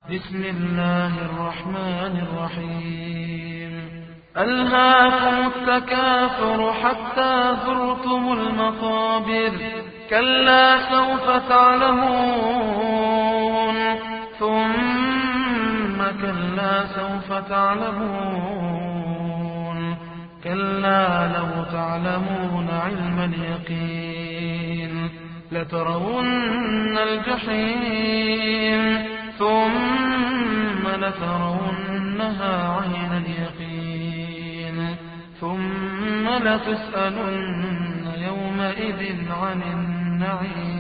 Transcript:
بسم الله الرحمن الرحيم ألهاكم التكاثر حتى زرتم المقابر كلا سوف تعلمون ثم كلا سوف تعلمون كلا لو تعلمون علم اليقين لترون الجحيم ثم لترونها عين اليقين ثم لتسألن يومئذ عن النعيم